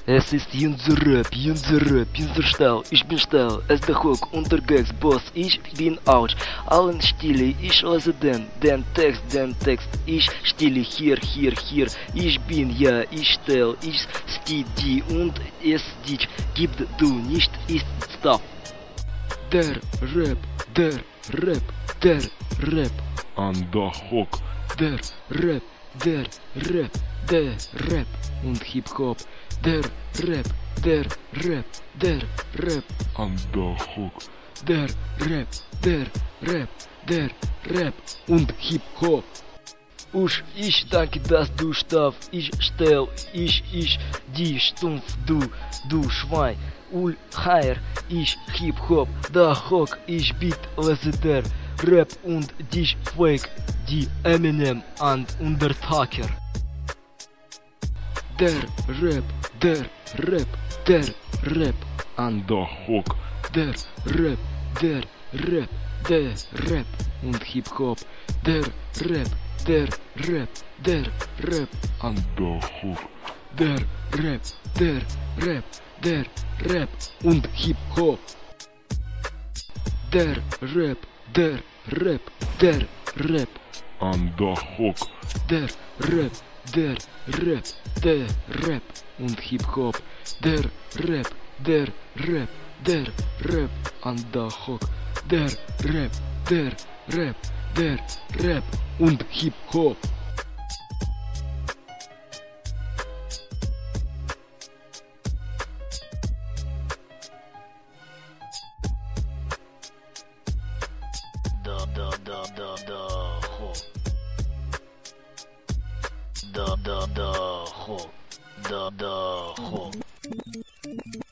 Es ist Junzer-Rap, Junzer-Style, ich bin steil, es der Hook, unterwegs, Boss, ich bin out, allen Stille, ich lese den Text, ich stille hier, ich bin, ja, ich stell, ich steh die und es dich gibt du nicht, ist stop. Der Rap, An der Hook, der Rap und Hip-Hop, der Rap an der Hook, der Rap und Hip-Hop. Usch, ich danke, dass du staff, ich stell, ich, die stumpf, du Schwein, Heier, ich Hip-Hop, der Hook, ich Beat, lese der Rap und dich Fake, die Eminem und Undertaker. Der Rap an der Hook, der Rap und Hip-Hop, der Rap an der Hook, der Rap und Hip-Hop, der Rap an der Hook, der Rap und Hip-Hop, der Rap an der Hook, der Rap und Hip-Hop. Da ho.